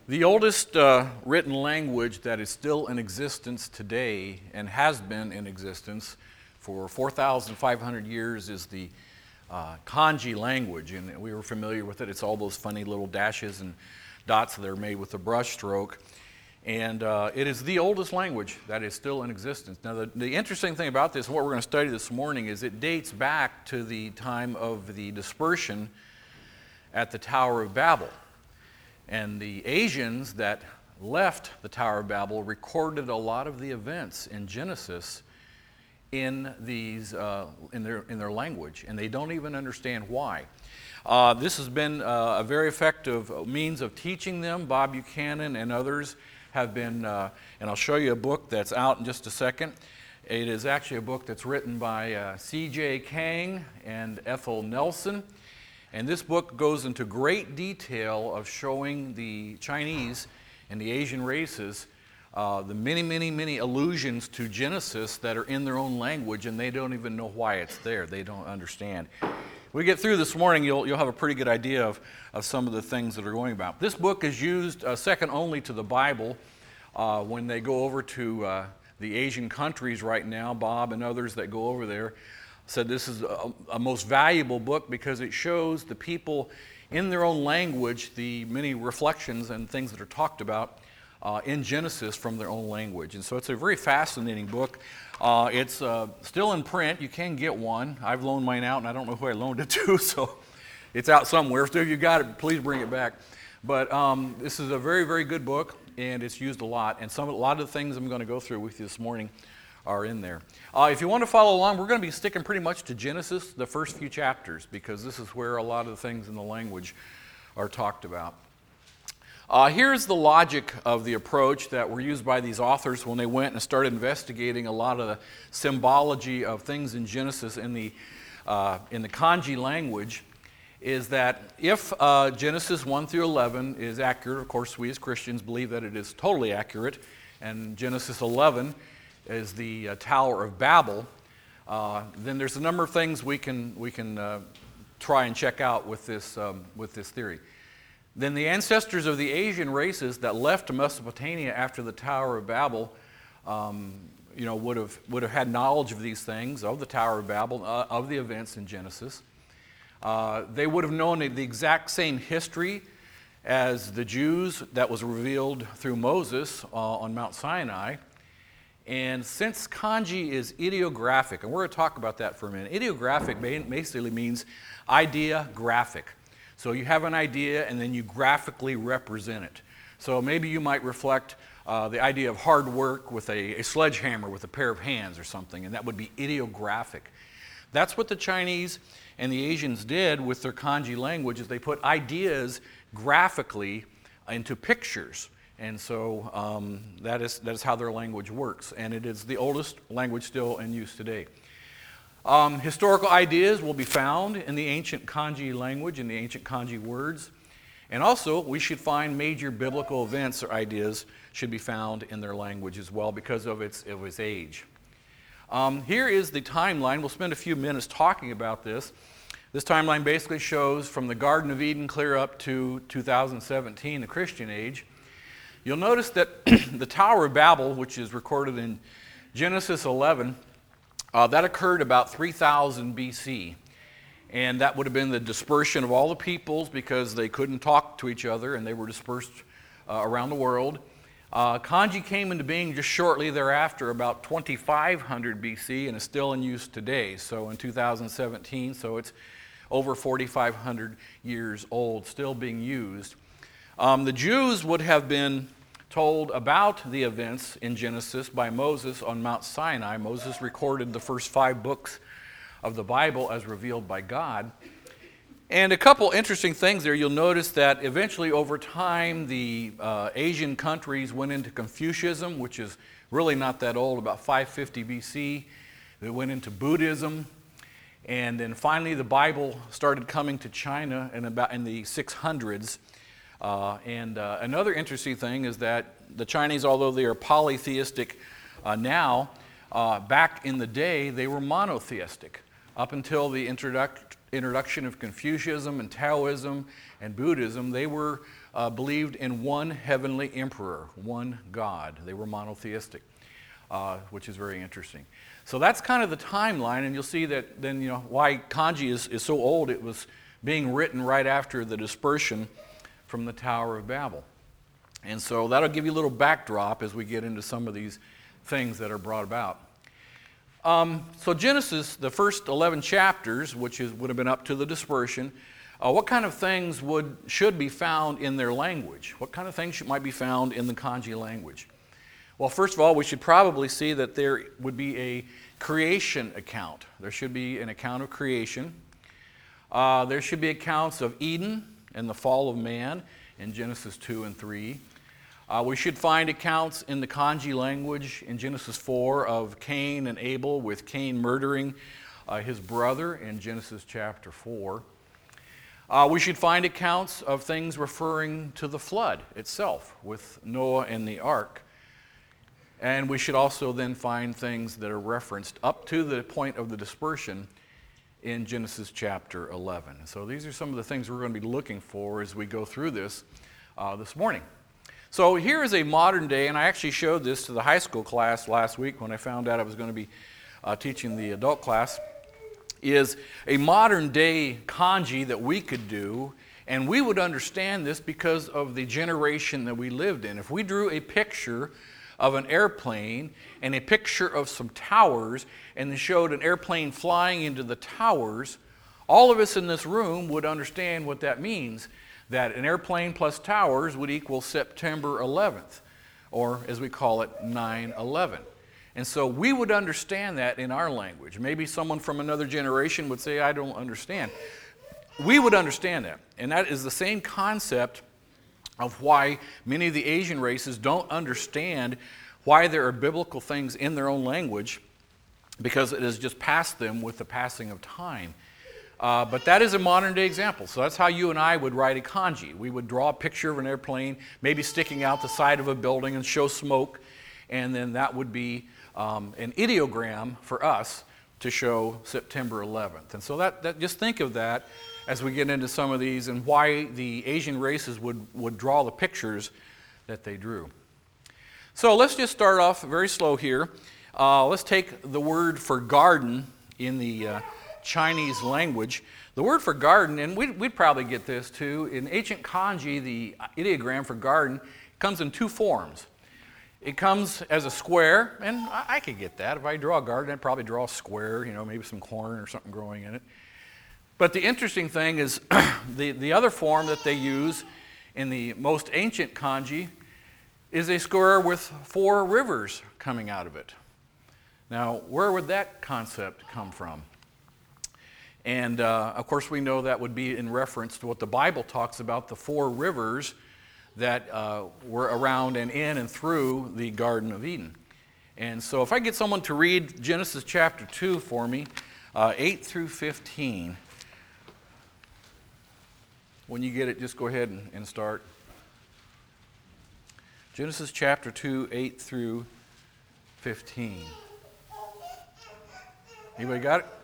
The oldest written language that is still in existence today and has been in existence for 4,500 years is the kanji language, and we were familiar with it. It's all those funny little dashes and dots that are made with a brush stroke, and it is the oldest language that is still in existence. Now, the interesting thing about this, and what we're going to study this morning, is it dates back to the time of the dispersion at the Tower of Babel. And the Asians that left the Tower of Babel recorded a lot of the events in Genesis in their language, and they don't even understand why. This has been a very effective means of teaching them. Bob Buchanan and others have been, and I'll show you a book that's out in just a second. It is actually a book that's written by C.J. Kang and Ethel Nelson. And this book goes into great detail of showing the Chinese and the Asian races the many allusions to Genesis that are in their own language, and they don't even know why it's there. They don't understand. We get through this morning, you'll have a pretty good idea of some of the things that are going about. This book is used second only to the Bible when they go over to the Asian countries right now. Bob and others that go over there said this is a most valuable book because it shows the people in their own language the many reflections and things that are talked about in Genesis from their own language. And so it's a very fascinating book. It's still in print. You can get one. I've loaned mine out, and I don't know who I loaned it to, so it's out somewhere. So if you got it, please bring it back. But this is a very good book, and it's used a lot. And a lot of the things I'm going to go through with you this morning are in there. If you want to follow along, we're going to be sticking pretty much to Genesis, the first few chapters, because this is where a lot of the things in the language are talked about. Here's the logic of the approach that were used by these authors when they went and started investigating a lot of the symbology of things in Genesis in the kanji language, is that if Genesis 1 through 11 is accurate, of course we as Christians believe that it is totally accurate, and Genesis 11 is the Tower of Babel, then there's a number of things we can try and check out with this theory. Then the ancestors of the Asian races that left Mesopotamia after the Tower of Babel, would have had knowledge of these things, of the Tower of Babel, of the events in Genesis. They would have known the exact same history as the Jews that was revealed through Moses on Mount Sinai. And since kanji is ideographic, and we're going to talk about that for a minute, ideographic basically means idea graphic. So you have an idea and then you graphically represent it. So maybe you might reflect the idea of hard work with a sledgehammer with a pair of hands or something, and that would be ideographic. That's what the Chinese and the Asians did with their kanji language, is they put ideas graphically into pictures. And so that is how their language works, and it is the oldest language still in use today. Historical ideas will be found in the ancient kanji language, in the ancient kanji words, and also we should find major biblical events or ideas should be found in their language as well because of its age. Here is the timeline. We'll spend a few minutes talking about this. This timeline basically shows from the Garden of Eden clear up to 2017, the Christian age. You'll notice that the Tower of Babel, which is recorded in Genesis 11, that occurred about 3000 BC. And that would have been the dispersion of all the peoples because they couldn't talk to each other and they were dispersed around the world. Kanji came into being just shortly thereafter, about 2500 BC, and is still in use today. So in 2017, so it's over 4,500 years old, still being used. The Jews would have been told about the events in Genesis by Moses on Mount Sinai. Moses recorded the first 5 books of the Bible as revealed by God. And a couple interesting things there. You'll notice that eventually over time the Asian countries went into Confucianism, which is really not that old, about 550 BC. They went into Buddhism. And then finally the Bible started coming to China in the 600s. Another interesting thing is that the Chinese, although they are polytheistic now, back in the day they were monotheistic up until the introduction of Confucianism and Taoism and Buddhism, they were believed in one heavenly emperor, one God. They were monotheistic, which is very interesting. So that's kind of the timeline, and you'll see that then, why kanji is so old. It was being written right after the dispersion from the Tower of Babel. And so that'll give you a little backdrop as we get into some of these things that are brought about. So Genesis, the first 11 chapters, which would have been up to the dispersion, what kind of things should be found in their language? What kind of things might be found in the kanji language? Well, first of all, we should probably see that there would be a creation account. There should be an account of creation. There should be accounts of Eden and the fall of man in Genesis 2 and 3. We should find accounts in the kanji language in Genesis 4 of Cain and Abel, with Cain murdering his brother in Genesis chapter 4. We should find accounts of things referring to the flood itself, with Noah and the ark. And we should also then find things that are referenced up to the point of the dispersion in Genesis chapter 11. So these are some of the things we're going to be looking for as we go through this morning. So here is a modern day, and I actually showed this to the high school class last week when I found out I was going to be teaching the adult class, is a modern day kanji that we could do, and we would understand this because of the generation that we lived in. If we drew a picture of an airplane and a picture of some towers and then showed an airplane flying into the towers, all of us in this room would understand what that means, that an airplane plus towers would equal September 11th, or as we call it, 9/11. And so we would understand that in our language. Maybe someone from another generation would say, I don't understand. We would understand that. And that is the same concept of why many of the Asian races don't understand why there are biblical things in their own language, because it has just passed them with the passing of time. But that is a modern day example. So that's how you and I would write a kanji. We would draw a picture of an airplane, maybe sticking out the side of a building and show smoke, and then that would be an ideogram for us to show September 11th. And so that just think of that as we get into some of these and why the Asian races would draw the pictures that they drew. So let's just start off very slow here. Let's take the word for garden in the Chinese language. The word for garden, and we'd probably get this too, in ancient kanji, the ideogram for garden comes in two forms. It comes as a square, and I could get that. If I draw a garden, I'd probably draw a square, maybe some corn or something growing in it. But the interesting thing is the other form that they use in the most ancient kanji is a square with 4 rivers coming out of it. Now, where would that concept come from? And of course, we know that would be in reference to what the Bible talks about, the 4 rivers that were around and in and through the Garden of Eden. And so if I get someone to read Genesis chapter 2 for me, 8 through 15. When you get it, just go ahead and start. Genesis chapter 2, 8 through 15. Anybody got it?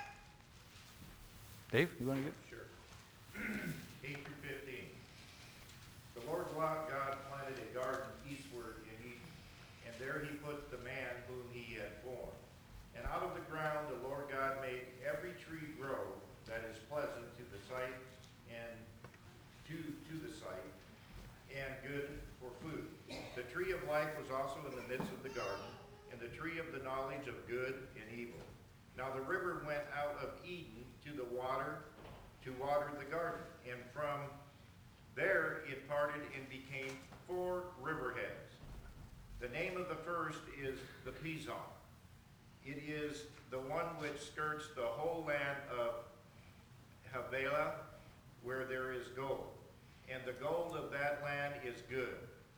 Dave, you want to get it? Sure. 8 through 15. The Lord God planted a garden eastward in Eden, and there he put the man whom he had formed. And out of the ground the Lord God made every tree grow that is pleasant to the sight and to the sight, and good for food. The tree of life was also in the midst of the garden, and the tree of the knowledge of good and evil. Now the river went out of Eden to water the garden, and from there it parted and became 4 riverheads. The name of the first is the Pison. It is the one which skirts the whole land of Havilah, where there is gold, and the gold of that land is good.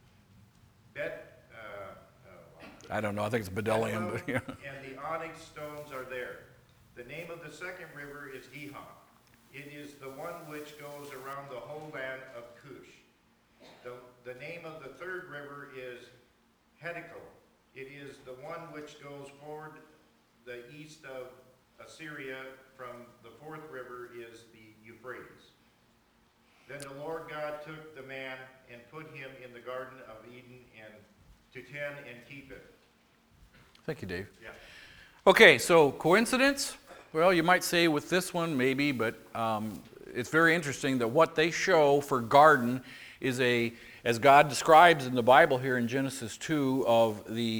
I don't know, I think it's Bdellium. But yeah. And the onyx stones are there. The name of the second river is Gihon. It is the one which goes around the whole land of Cush. The name of the third river is Hiddekel. It is the one which goes forward the east of Assyria from the fourth river is the Euphrates. Then the Lord God took the man and put him in the Garden of Eden and to tend and keep it. Thank you, Dave. Yeah. Okay, so coincidence? Well, you might say with this one, maybe, but it's very interesting that what they show for garden is as God describes in the Bible here in Genesis 2, of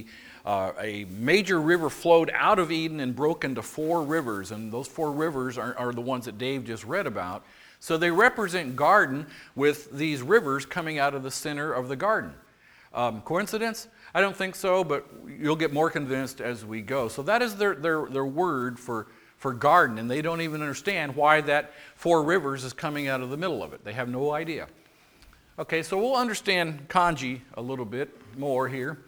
a major river flowed out of Eden and broke into 4 rivers, and those 4 rivers are the ones that Dave just read about. So they represent garden with these rivers coming out of the center of the garden. Coincidence? I don't think so, but you'll get more convinced as we go. So that is their word for garden, and they don't even understand why that 4 rivers is coming out of the middle of it. They have no idea. Okay, so we'll understand kanji a little bit more here.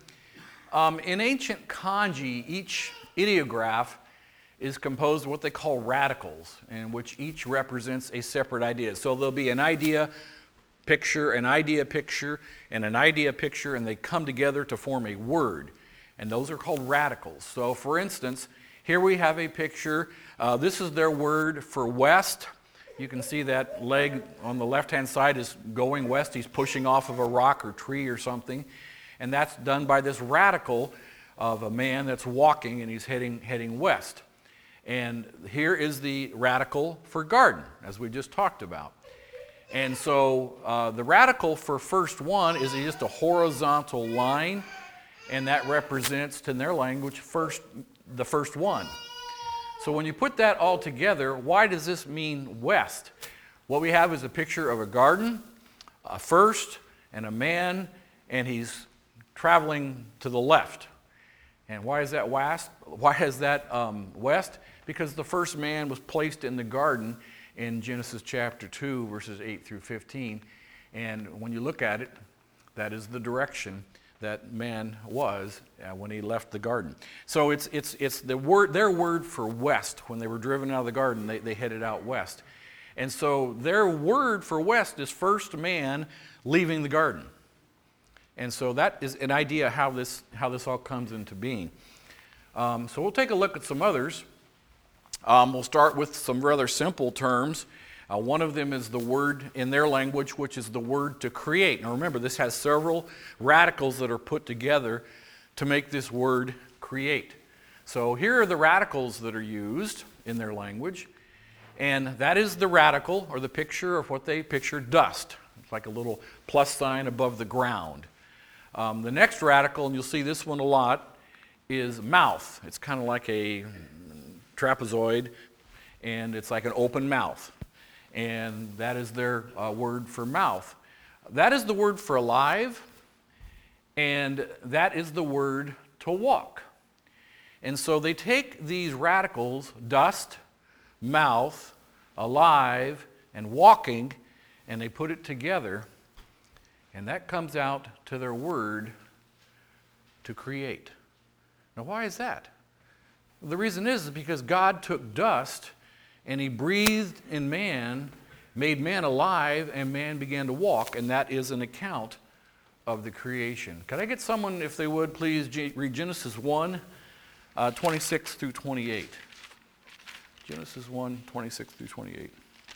In ancient kanji, each ideograph is composed of what they call radicals, in which each represents a separate idea. So there'll be an idea picture, an idea picture, and an idea picture, and they come together to form a word. And those are called radicals. So for instance, here we have a picture. This is their word for west. You can see that leg on the left-hand side is going west. He's pushing off of a rock or tree or something. And that's done by this radical of a man that's walking, and he's heading west. And here is the radical for garden, as we just talked about. And so the radical for first one is just a horizontal line, and that represents, in their language, the first one. So when you put that all together, why does this mean west? What we have is a picture of a garden, a first, and a man, and he's traveling to the left. And why is that west? Why is that west? Because the first man was placed in the garden in Genesis chapter 2, verses 8 through 15. And when you look at it, that is the direction that man was when he left the garden. So it's their word for west. When they were driven out of the garden, they headed out west. And so their word for west is first man leaving the garden. And so that is an idea how this all comes into being. So we'll take a look at some others. We'll start with some rather simple terms. One of them is the word in their language, which is the word to create. Now remember, this has several radicals that are put together to make this word create. So here are the radicals that are used in their language. And that is the radical, or the picture of what they picture dust. It's like a little plus sign above the ground. The next radical, and you'll see this one a lot, is mouth. It's kind of like a trapezoid, and it's like an open mouth. And that is their word for mouth. That is the word for alive, and that is the word to walk. And so they take these radicals, dust, mouth, alive, and walking, and they put it together, and that comes out to their word to create. Now, why is that? The reason is because God took dust and he breathed in man, made man alive, and man began to walk, and that is an account of the creation. Could I get someone, if they would, please read Genesis 1, 26 through 28. Genesis 1, 26 through 28.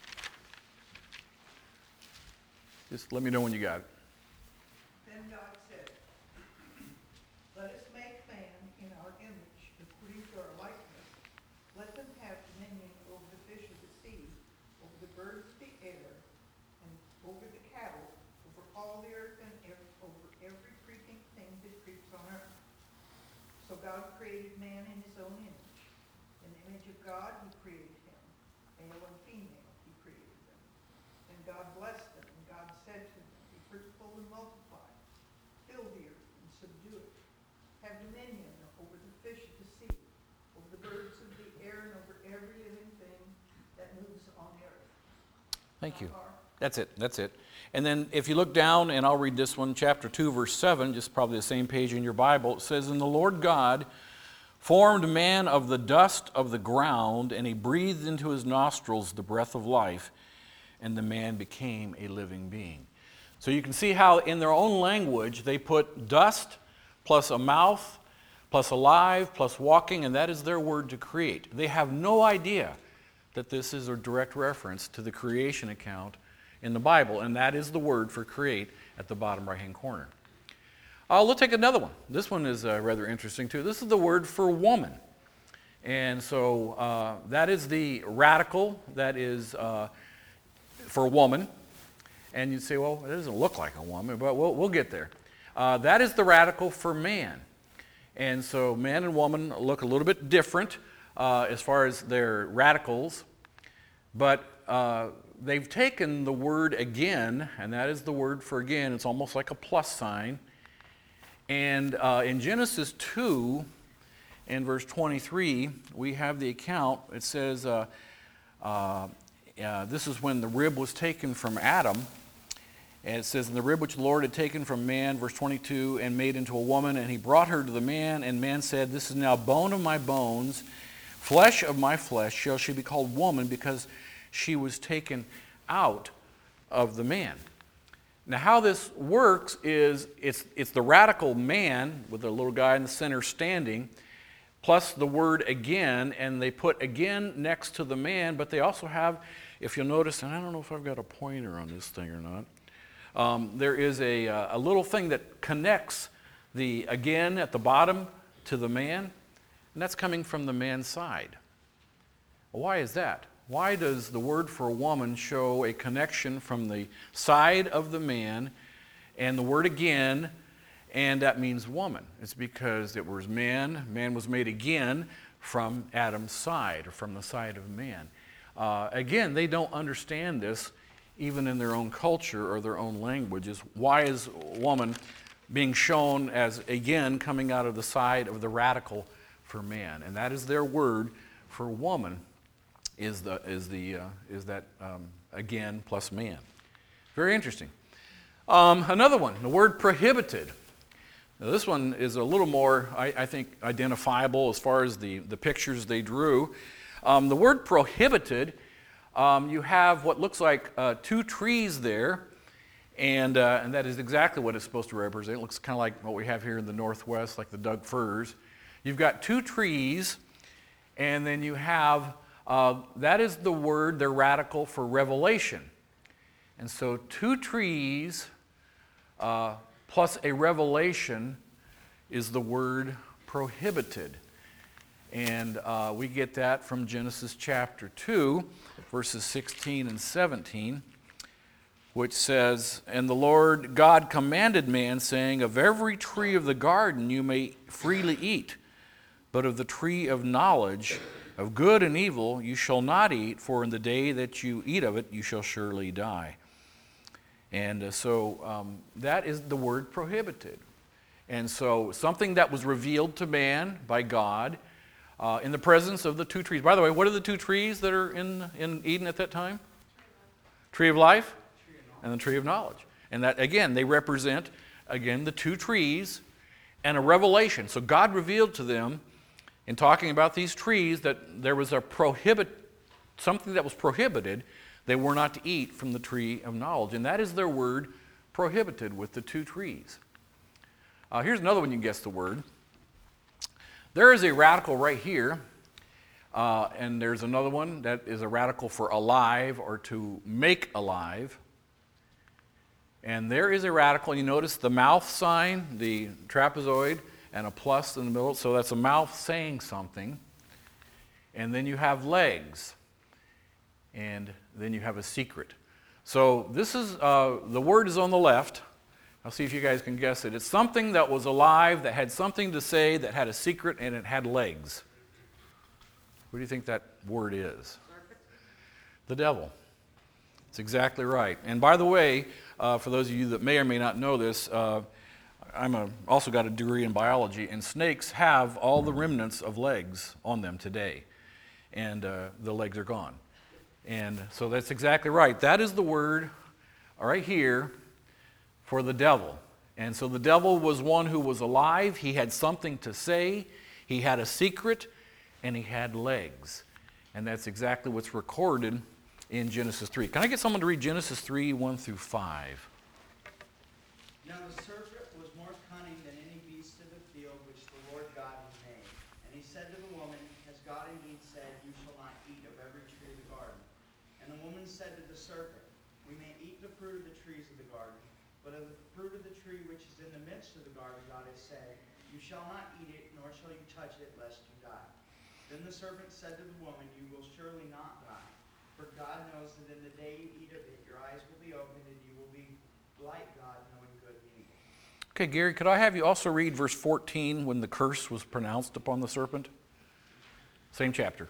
Just let me know when you got it. Then God said, "Let us make man in our image, according to our likeness. Let them have dominion over the fish of the sea, over the birds of the air, and over the cattle, over all the earth, and over every creeping thing that creeps on earth." So God created man in his own image. In the image of God he created him. Male and female he created them. And God blessed them, and God said to them, "Be fruitful and multiply. Fill the earth and subdue it. Have dominion over the fish of the sea, over the birds of the air, and over every living thing that moves on the earth." Thank you. Not far. That's it. And then if you look down, and I'll read this one, chapter 2, verse 7, just probably the same page in your Bible, it says, "And the Lord God formed man of the dust of the ground, and he breathed into his nostrils the breath of life, and the man became a living being." So you can see how in their own language they put dust plus a mouth plus alive, plus walking, and that is their word to create. They have no idea that this is a direct reference to the creation account in the Bible, and that is the word for create at the bottom right-hand corner. We'll take another one. This one is rather interesting too. This is the word for woman. And so that is the radical that is for woman. And you'd say, well, it doesn't look like a woman, but we'll get there. That is the radical for man. And so man and woman look a little bit different as far as their radicals. But they've taken the word again, and that is the word for again. It's almost like a plus sign. And in Genesis 2, in verse 23, we have the account. It says, this is when the rib was taken from Adam. And it says, and the rib which the Lord had taken from man, verse 22, and made into a woman, and he brought her to the man, and man said, this is now bone of my bones, flesh of my flesh, shall she be called woman, because she was taken out of the man. Now how this works is it's the radical man with the little guy in the center standing, plus the word again, and they put again next to the man, but they also have, if you'll notice, and I don't know if I've got a pointer on this thing or not, there is a little thing that connects the again at the bottom to the man, and that's coming from the man's side. Well, why is that? Why does the word for a woman show a connection from the side of the man and the word again, and that means woman? It's because it was man. Man was made again from Adam's side, or from the side of man. Again, they don't understand this even in their own culture or their own languages. Why is woman being shown as again coming out of the side of the radical for man? And that is their word for woman. Is that again plus man. Very interesting. Another one, the word prohibited. Now this one is a little more, I think, identifiable as far as the pictures they drew. The word prohibited, you have what looks like two trees there, and that is exactly what it's supposed to represent. It looks kind of like what we have here in the Northwest, like the Doug firs. You've got two trees, and then you have that is the word, they're radical for revelation. And so two trees plus a revelation is the word prohibited. And we get that from Genesis chapter 2, verses 16 and 17, which says, and the Lord God commanded man, saying, of every tree of the garden you may freely eat, but of the tree of knowledge of good and evil you shall not eat, for in the day that you eat of it you shall surely die. And so that is the word prohibited. And so something that was revealed to man by God in the presence of the two trees. By the way, what are the two trees that are in Eden at that time? Tree of life and the tree of knowledge. And that, again, they represent, again, the two trees and a revelation. So God revealed to them, in talking about these trees, that there was something that was prohibited. They were not to eat from the tree of knowledge. And that is their word, prohibited, with the two trees. Here's another one you can guess the word. There is a radical right here, and there's another one that is a radical for alive, or to make alive. And there is a radical, you notice the mouth sign, the trapezoid, and a plus in the middle, so that's a mouth saying something. And then you have legs, and then you have a secret. So this is, the word is on the left. I'll see if you guys can guess it. It's something that was alive, that had something to say, that had a secret, and it had legs. What do you think that word is? The devil. It's exactly right. And by the way, for those of you that may or may not know this, also got a degree in biology, and snakes have all the remnants of legs on them today. And the legs are gone. And so that's exactly right. That is the word right here for the devil. And so the devil was one who was alive. He had something to say. He had a secret, and he had legs. And that's exactly what's recorded in Genesis 3. Can I get someone to read Genesis 3, 1 through 5? Now the serpent was more cunning than any beast of the field which the Lord God had made. And he said to the woman, Has God indeed said, You shall not eat of every tree of the garden? And the woman said to the serpent, We may eat the fruit of the trees of the garden, but of the fruit of the tree which is in the midst of the garden God has said, You shall not eat it, nor shall you touch it, lest you die. Then the serpent said to the woman, You will surely not die, for God knows that in the day you eat of it, your eyes will be opened, and you will be like God, knowing good and evil. Okay, Gary, could I have you also read verse 14 when the curse was pronounced upon the serpent? Same chapter.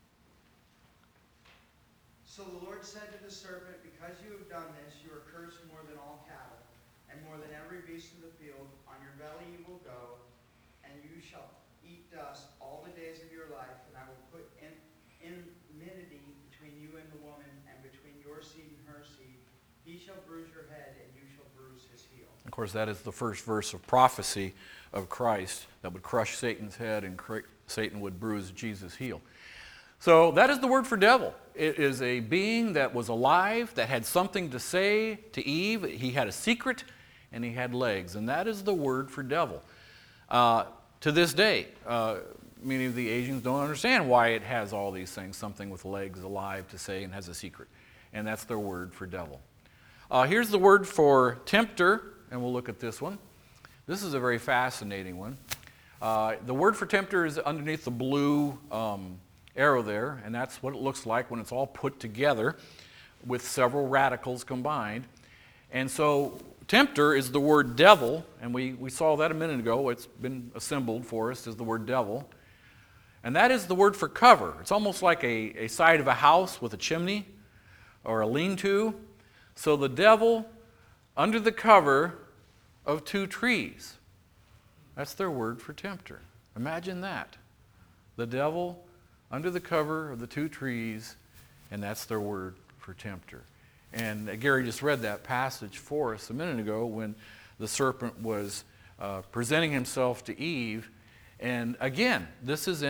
So the Lord said to the serpent, Because you have done this, you are cursed more than all cattle, and more than every beast of the field. On your belly you will go, and you shall eat dust all the days of your life, and I will put enmity between you and the woman, and between your seed and her seed. He shall bruise your head, and you shall bruise his heel. Of course, that is the first verse of prophecy of Christ that would crush Satan's head and Satan would bruise Jesus' heel. So that is the word for devil. It is a being that was alive, that had something to say to Eve. He had a secret and he had legs, and that is the word for devil. To this day, many of the Asians don't understand why it has all these things, something with legs, alive to say, and has a secret. And that's their word for devil. Here's the word for tempter, and we'll look at this one. This is a very fascinating one. The word for tempter is underneath the blue arrow there, and that's what it looks like when it's all put together with several radicals combined. And so tempter is the word devil, and we saw that a minute ago. It's been assembled for us as the word devil. And that is the word for cover. It's almost like a side of a house with a chimney or a lean-to. So the devil under the cover of two trees. That's their word for tempter. Imagine that. The devil under the cover of the two trees, and that's their word for tempter. And Gary just read that passage for us a minute ago when the serpent was presenting himself to Eve. And again, this is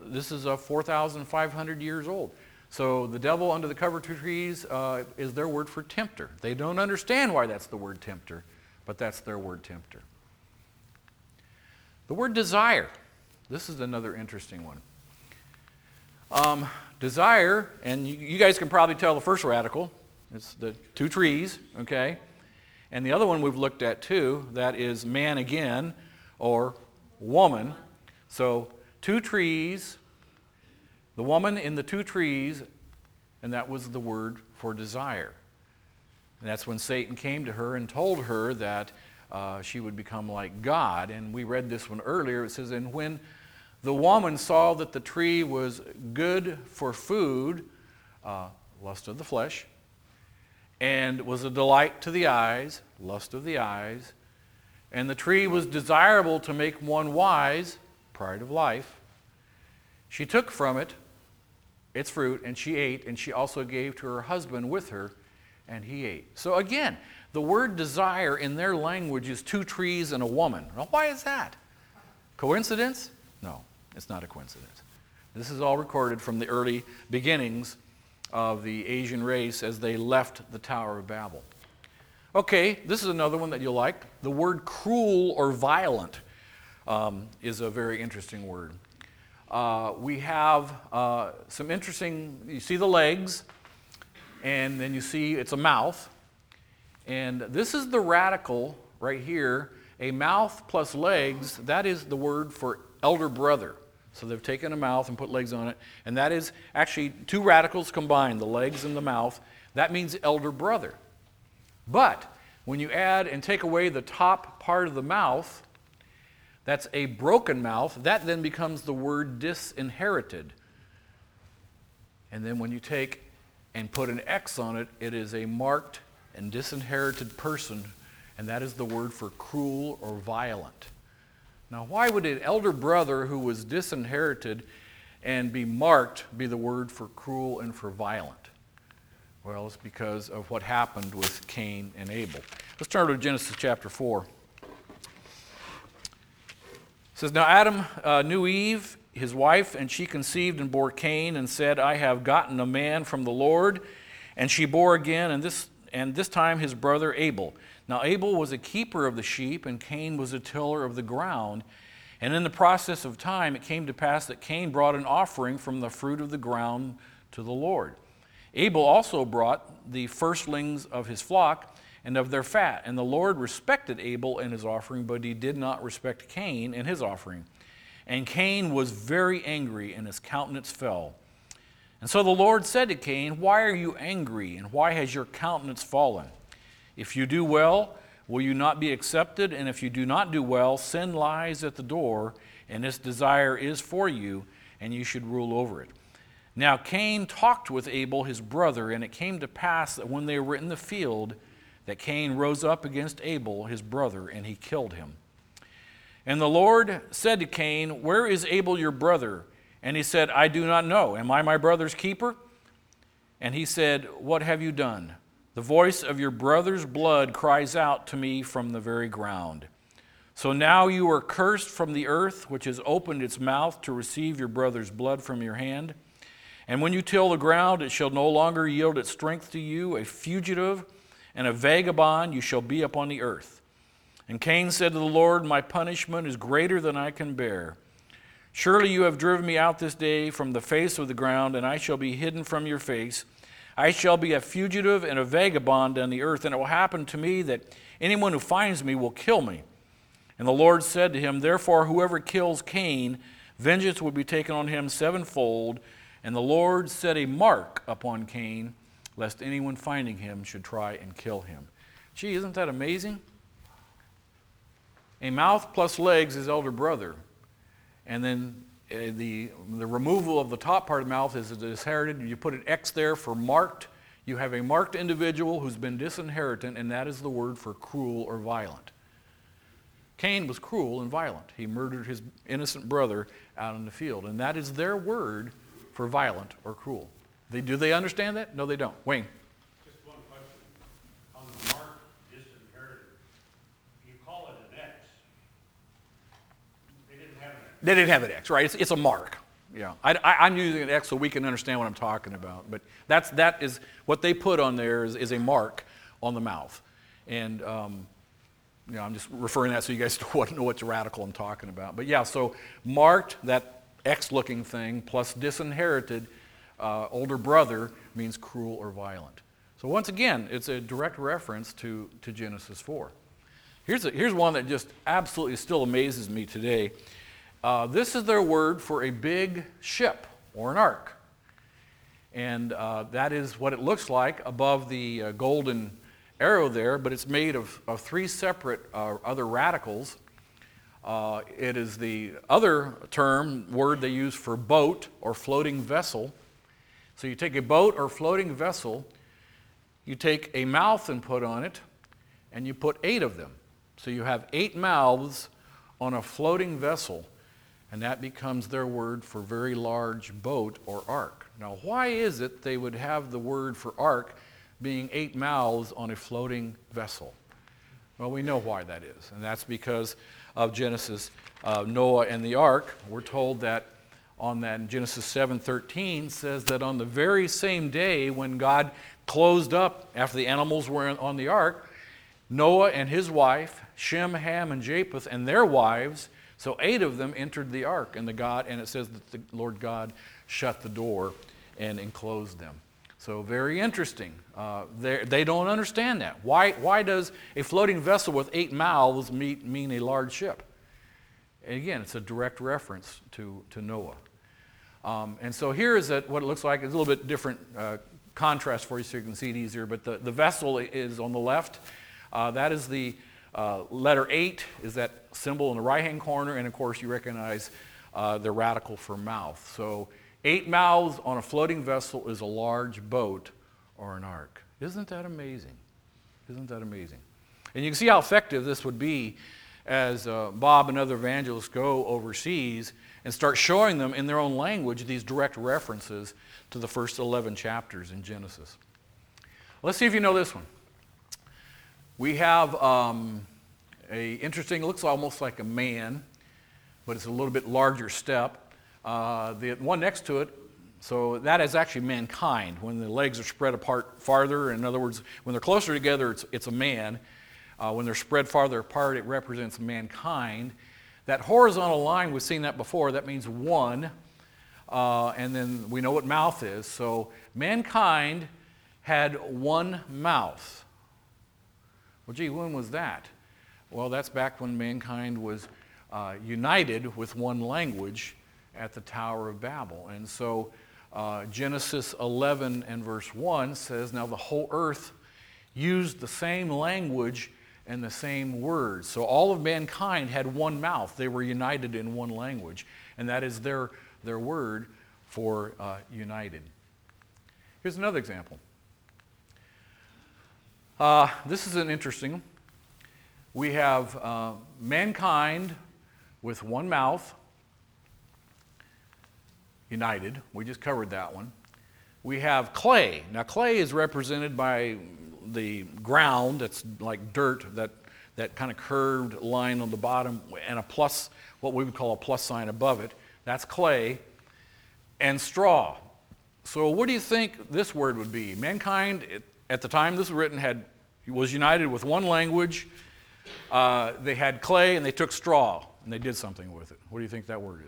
4,500 years old. So the devil under the cover of two trees is their word for tempter. They don't understand why that's the word tempter, but that's their word tempter. The word desire. This is another interesting one. Desire, and you guys can probably tell the first radical. It's the two trees, okay? And the other one we've looked at too, that is man again, or woman. So two trees, the woman in the two trees, and that was the word for desire. And that's when Satan came to her and told her that she would become like God. And we read this one earlier. It says, and when the woman saw that the tree was good for food, lust of the flesh, and was a delight to the eyes, lust of the eyes, and the tree was desirable to make one wise, pride of life, she took from it its fruit, and she ate, and she also gave to her husband with her, and he ate. So again, the word desire in their language is two trees and a woman. Now, why is that? Coincidence? No, it's not a coincidence. This is all recorded from the early beginnings of the Asian race as they left the Tower of Babel. Okay, this is another one that you'll like. The word cruel or violent is a very interesting word. We have some interesting, you see the legs, and then you see it's a mouth. And this is the radical right here, a mouth plus legs, that is the word for elder brother. So they've taken a mouth and put legs on it, and that is actually two radicals combined, the legs and the mouth. That means elder brother. But when you add and take away the top part of the mouth, that's a broken mouth. That then becomes the word disinherited. And then when you take and put an X on it, it is a marked and disinherited person, and that is the word for cruel or violent. Now, why would an elder brother who was disinherited and be marked be the word for cruel and for violent? Well, it's because of what happened with Cain and Abel. Let's turn to Genesis chapter 4. It says, Now Adam knew Eve, his wife, and she conceived and bore Cain and said, I have gotten a man from the Lord. And she bore again, and this and this time his brother Abel. Now Abel was a keeper of the sheep, and Cain was a tiller of the ground. And in the process of time, it came to pass that Cain brought an offering from the fruit of the ground to the Lord. Abel also brought the firstlings of his flock and of their fat. And the Lord respected Abel and his offering, but he did not respect Cain and his offering. And Cain was very angry, and his countenance fell. And so the Lord said to Cain, "Why are you angry, and why has your countenance fallen? If you do well, will you not be accepted? And if you do not do well, sin lies at the door, and its desire is for you, and you should rule over it." Now Cain talked with Abel his brother, and it came to pass that when they were in the field, that Cain rose up against Abel his brother, and he killed him. And the Lord said to Cain, "Where is Abel your brother?" And he said, "I do not know. Am I my brother's keeper?" And he said, "What have you done? The voice of your brother's blood cries out to me from the very ground. So now you are cursed from the earth, which has opened its mouth to receive your brother's blood from your hand. And when you till the ground, it shall no longer yield its strength to you. A fugitive and a vagabond you shall be upon the earth." And Cain said to the Lord, "My punishment is greater than I can bear. Surely you have driven me out this day from the face of the ground, and I shall be hidden from your face. I shall be a fugitive and a vagabond on the earth, and it will happen to me that anyone who finds me will kill me." And the Lord said to him, "Therefore whoever kills Cain, vengeance will be taken on him sevenfold." And the Lord set a mark upon Cain, lest anyone finding him should try and kill him. Gee, isn't that amazing? A mouth plus legs is elder brother. And then the removal of the top part of the mouth is disinherited. You put an X there for marked. You have a marked individual who's been disinherited, and that is the word for cruel or violent. Cain was cruel and violent. He murdered his innocent brother out in the field, and that is their word for violent or cruel. Do they understand that? No, they don't. Wayne. Just one question. On the mark disinherited, you call it an X. They didn't have an X. They didn't have an X, right? It's a mark. Yeah, I'm using an X so we can understand what I'm talking about. But that is what they put on there is a mark on the mouth. And I'm just referring to that so you guys know what's radical I'm talking about. But yeah, so marked, that X-looking thing, plus disinherited, older brother, means cruel or violent. So once again, it's a direct reference to Genesis 4. Here's one that just absolutely still amazes me today. This is their word for a big ship or an ark. And that is what it looks like above the golden arrow there, but it's made of three separate other radicals. It is the other word they use for boat or floating vessel. So you take a boat or floating vessel, you take a mouth and put on it, and you put 8 of them. So you have 8 mouths on a floating vessel, and that becomes their word for very large boat or ark. Now, why is it they would have the word for ark being 8 mouths on a floating vessel? Well, we know why that is, and that's because of Genesis, Noah and the ark. We're told that in Genesis 7:13 says that on the very same day when God closed up after the animals were on the ark, Noah and his wife, Shem, Ham, and Japheth, and their wives, so 8 of them entered the ark, and it says that the Lord God shut the door and enclosed them. So very interesting. They don't understand that. Why does a floating vessel with 8 mouths mean a large ship? And again, it's a direct reference to Noah. And so here is what it looks like. It's a little bit different contrast for you so you can see it easier. But the vessel is on the left. That is the letter 8 is that symbol in the right-hand corner. And of course, you recognize the radical for mouth. So 8 mouths on a floating vessel is a large boat or an ark. Isn't that amazing? Isn't that amazing? And you can see how effective this would be as Bob and other evangelists go overseas and start showing them in their own language these direct references to the first 11 chapters in Genesis. Let's see if you know this one. We have it looks almost like a man, but it's a little bit larger step. The one next to it So that is actually mankind. When the legs are spread apart farther, in other words, when they're closer together, it's a man. When they're spread farther apart, it represents mankind. That horizontal line, we've seen that before, that means one. And then we know what mouth is. So mankind had one mouth. Well, gee, when was that? Well, that's back when mankind was united with one language at the Tower of Babel. And so Genesis 11 and verse 1 says, now the whole earth used the same language and the same words. So all of mankind had one mouth. They were united in one language. And that is their word for united. Here's another example. This is an interesting one. We have mankind with one mouth, united. We just covered that one. We have clay. Now, clay is represented by the ground that's like dirt, that kind of curved line on the bottom, and a plus, what we would call a plus sign above it. That's clay. And straw. So what do you think this word would be? Mankind, at the time this was written, was united with one language. They had clay and they took straw and they did something with it. What do you think that word is?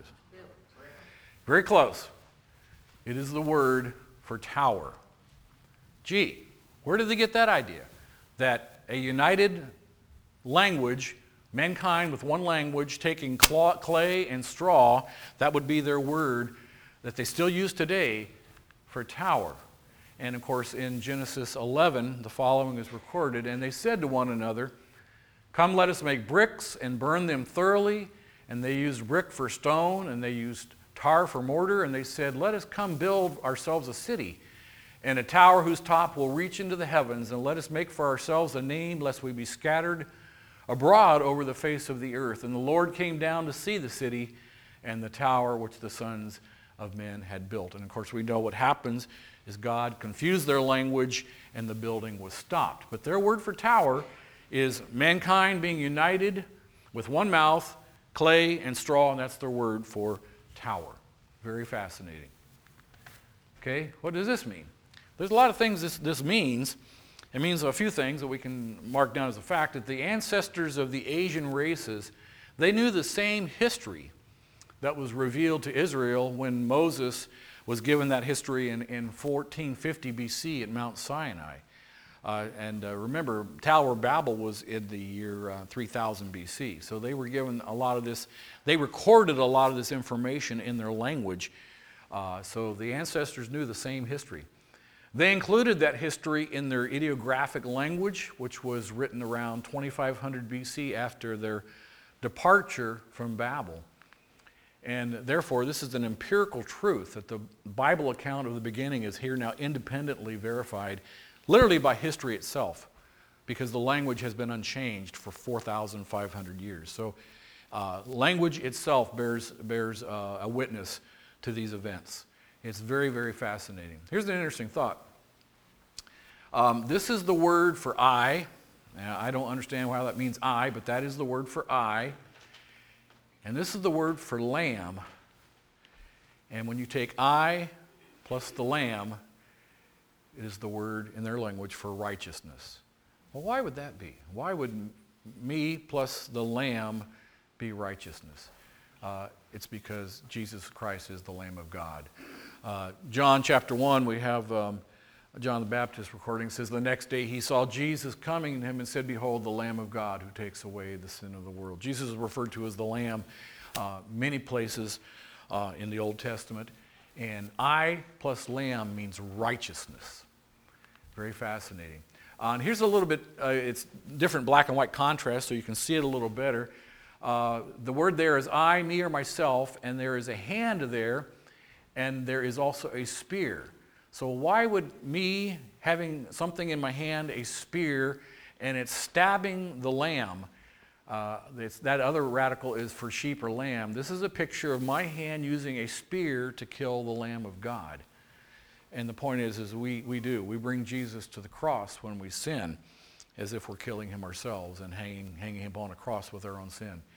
Very close. It is the word for tower. Gee, where did they get that idea? That a united language, mankind with one language, taking clay and straw, that would be their word that they still use today for tower. And of course, in Genesis 11, the following is recorded, and they said to one another, come, let us make bricks and burn them thoroughly. And they used brick for stone, and they used tar for mortar, and they said, let us come build ourselves a city, and a tower whose top will reach into the heavens, and let us make for ourselves a name, lest we be scattered abroad over the face of the earth. And the Lord came down to see the city and the tower which the sons of men had built. And of course, we know what happens is God confused their language and the building was stopped. But their word for tower is mankind being united with one mouth, clay and straw, and that's their word for tower. Very fascinating. Okay, what does this mean? There's a lot of things this means. It means a few things that we can mark down as a fact, that the ancestors of the Asian races, they knew the same history that was revealed to Israel when Moses was given that history in 1450 BC at Mount Sinai. Remember, Tower of Babel was in the year 3000 BC. So they were given a lot of this, they recorded a lot of this information in their language. So the ancestors knew the same history. They included that history in their ideographic language, which was written around 2500 BC after their departure from Babel. And therefore, this is an empirical truth that the Bible account of the beginning is here now independently verified, literally by history itself, because the language has been unchanged for 4,500 years. So language itself bears a witness to these events. It's very, very fascinating. Here's an interesting thought. This is the word for I. Now, I don't understand why that means I, but that is the word for I. And this is the word for lamb. And when you take I plus the lamb, it is the word in their language for righteousness. Well, why would that be? Why would me plus the lamb be righteousness? It's because Jesus Christ is the Lamb of God. John chapter 1, we have John the Baptist recording, says, the next day he saw Jesus coming to him and said, behold, the Lamb of God who takes away the sin of the world. Jesus is referred to as the Lamb many places in the Old Testament. And I plus lamb means righteousness. Very fascinating. And here's a little bit, it's different black and white contrast so you can see it a little better. The word there is I, me, or myself, and there is a hand there, and there is also a spear. So why would me having something in my hand, a spear, and it's stabbing the lamb? That other radical is for sheep or lamb. This is a picture of my hand using a spear to kill the Lamb of God. And the point is we bring Jesus to the cross when we sin, as if we're killing him ourselves and hanging him on a cross with our own sin.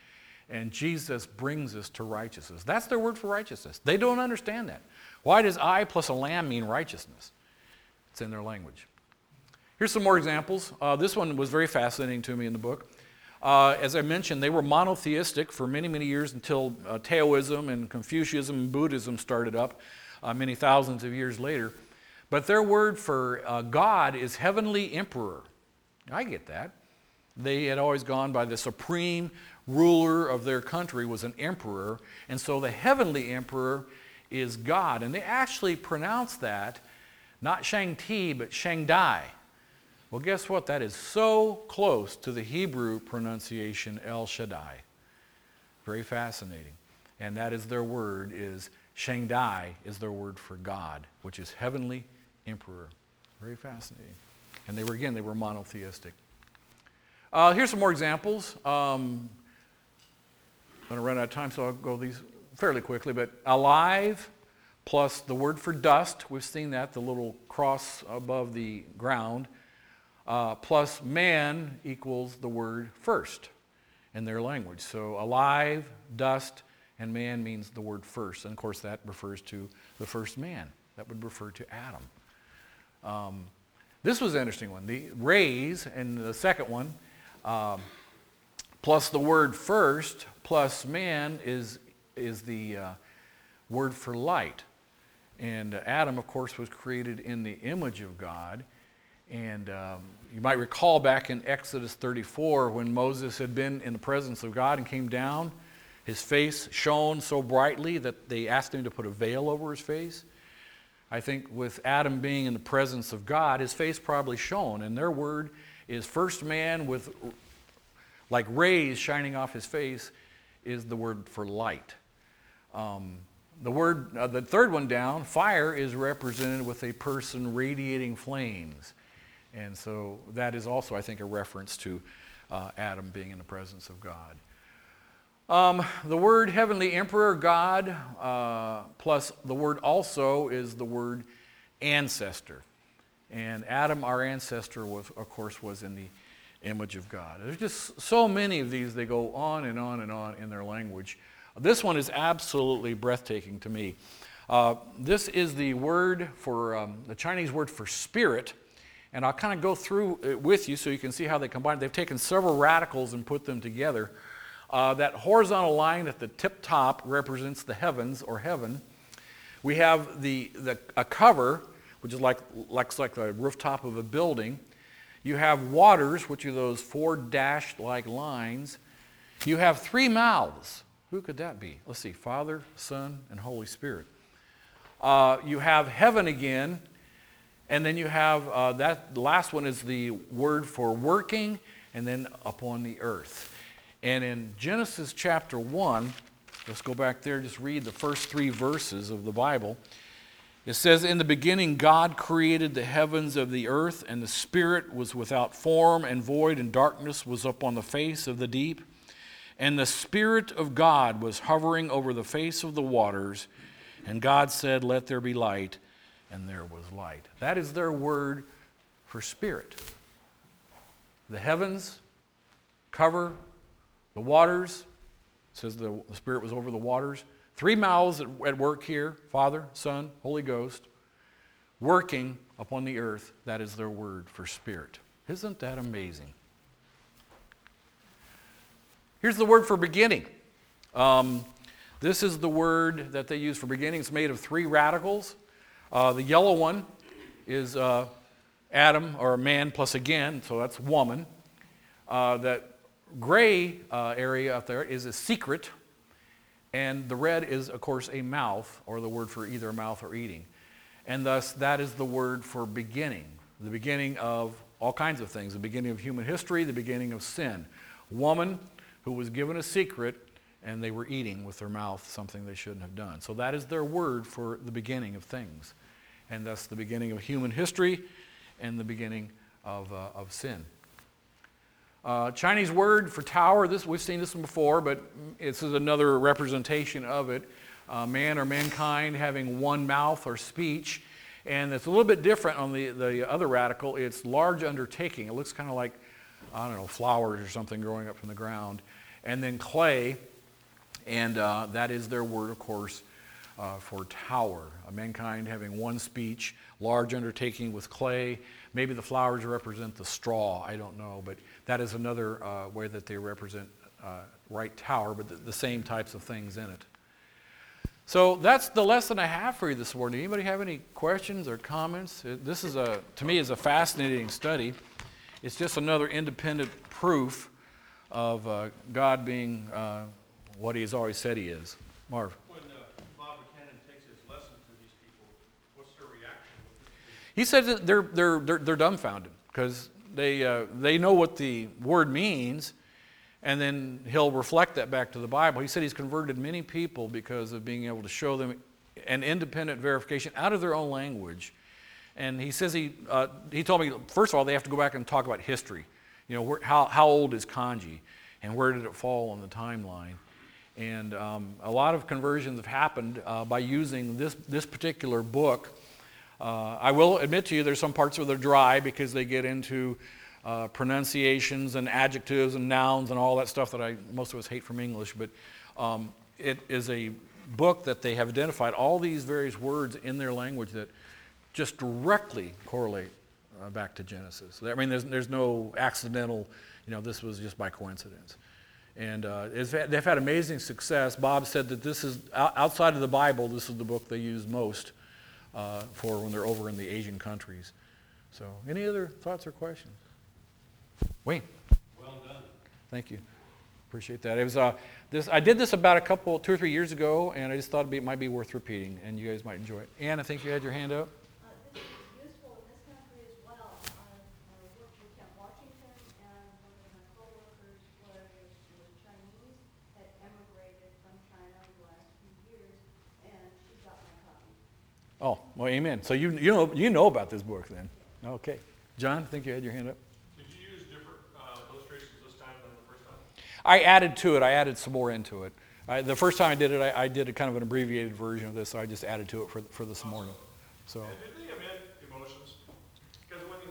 And Jesus brings us to righteousness. That's their word for righteousness. They don't understand that. Why does I plus a lamb mean righteousness? It's in their language. Here's some more examples. This one was very fascinating to me in the book. As I mentioned, they were monotheistic for many, many years until Taoism and Confucianism and Buddhism started up many thousands of years later. But their word for God is heavenly emperor. I get that. They had always gone by the supreme ruler of their country was an emperor, and so the heavenly emperor is God. And they actually pronounce that not Shang-Ti, but Shang-Dai. Well, guess what? That is so close to the Hebrew pronunciation El Shaddai. Very fascinating. And that is their word, is Shang-Dai is their word for God, which is heavenly emperor. Very fascinating. And they were monotheistic. Here's some more examples. I'm going to run out of time, so I'll go these fairly quickly. But alive plus the word for dust, we've seen that, the little cross above the ground, plus man equals the word first in their language. So alive, dust, and man means the word first. And of course that refers to the first man. That would refer to Adam. This was an interesting one. The rays, and the second one, plus the word first, plus man is the word for light. And Adam, of course, was created in the image of God. And you might recall back in Exodus 34 when Moses had been in the presence of God and came down, his face shone so brightly that they asked him to put a veil over his face. I think with Adam being in the presence of God, his face probably shone. And their word is first man with like rays shining off his face is the word for light. The third one down, fire, is represented with a person radiating flames. And so that is also, I think, a reference to Adam being in the presence of God. The word heavenly emperor, God, plus the word also is the word ancestor. And Adam, our ancestor, of course, was in the image of God. There's just so many of these, they go on and on and on in their language. This one is absolutely breathtaking to me. This is the word for, the Chinese word for spirit, and I'll kind of go through it with you so you can see how they combine. They've taken several radicals and put them together. That horizontal line at the tip top represents the heavens or heaven. We have a cover, which is like the rooftop of a building. You have waters, which are those four dashed-like lines. You have three mouths. Who could that be? Let's see, Father, Son, and Holy Spirit. You have heaven again, and then you have, that last one is the word for working, and then upon the earth. And in Genesis chapter 1, let's go back there, just read the first 3 verses of the Bible. It says, "In the beginning God created the heavens of the earth, and the Spirit was without form and void, and darkness was upon the face of the deep. And the Spirit of God was hovering over the face of the waters. And God said, 'Let there be light,' and there was light." That is their word for spirit. The heavens cover the waters. It says the Spirit was over the waters. 3 mouths at work here, Father, Son, Holy Ghost, working upon the earth. That is their word for spirit. Isn't that amazing? Here's the word for beginning. This is the word that they use for beginning. It's made of 3 radicals. The yellow one is Adam, or man plus again, so that's woman. That gray area up there is a secret. And the red is, of course, a mouth, or the word for either a mouth or eating. And thus, that is the word for beginning. The beginning of all kinds of things. The beginning of human history, the beginning of sin. Woman who was given a secret, and they were eating with their mouth something they shouldn't have done. So that is their word for the beginning of things. And thus the beginning of human history and the beginning of sin. Chinese word for tower, we've seen this one before, but this is another representation of it. Man or mankind having one mouth or speech. And it's a little bit different on the other radical. It's large undertaking. It looks kind of like, I don't know, flowers or something growing up from the ground. And then clay, And that is their word, of course, for tower. Mankind having one speech, large undertaking with clay. Maybe the flowers represent the straw, I don't know, but that is another way that they represent right tower, but the same types of things in it. So that's the lesson I have for you this morning. Anybody have any questions or comments? This is to me, is a fascinating study. It's just another independent proof of God being what He's always said He is. Marv. When Bob Buchanan takes his lesson to these people, what's their reaction? He says that they're dumbfounded because they know what the word means, and then he'll reflect that back to the Bible. He said he's converted many people because of being able to show them an independent verification out of their own language. And he says he told me, first of all, they have to go back and talk about history. You know, how old is kanji, and where did it fall on the timeline? And a lot of conversions have happened by using this particular book. I will admit to you, there's some parts where they're dry because they get into pronunciations and adjectives and nouns and all that stuff that most of us hate from English. But it is a book that they have identified all these various words in their language that just directly correlate back to Genesis. I mean, there's no accidental, this was just by coincidence. And they've had amazing success. Bob said that this is, outside of the Bible, this is the book they use most for when they're over in the Asian countries. So, any other thoughts or questions? Wayne. Well done. Thank you. Appreciate that. It was I did this about 2 or 3 years ago, and I just thought it might be worth repeating, and you guys might enjoy it. Ann, I think you had your hand up. This is useful in this country as well. I worked with Camp Washington, and one of my coworkers was Chinese, had emigrated from China in the last few years, and she got my copy. Oh, well, amen. So you know about this book then. Okay. John, I think you had your hand up. Did you use different illustrations this time than the first time? I added to it. I added some more into it. The first time I did it, I did a kind of an abbreviated version of this, so I just added to it for this morning. So. And did they omit emotions? Because when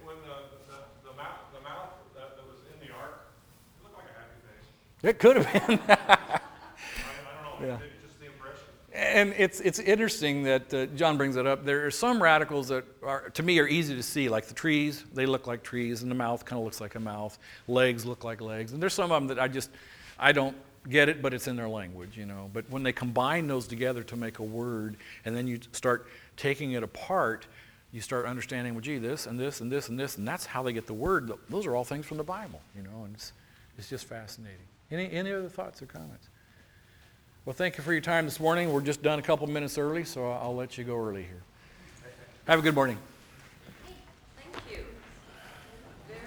the mouth that was in the ark, it looked like a happy face. It could have been. I don't know. Yeah. It's just the impression. And it's interesting that John brings it up. There are some radicals that to me are easy to see, like the trees. They look like trees, and the mouth kind of looks like a mouth. Legs look like legs. And there's some of them that I don't get it, but it's in their language, But when they combine those together to make a word, and then you start taking it apart, you start understanding, well, gee, this and this and this and this, and that's how they get the word. Those are all things from the Bible, and it's just fascinating. Any other thoughts or comments? Well, thank you for your time this morning. We're just done a couple minutes early, so I'll let you go early here. Have a good morning.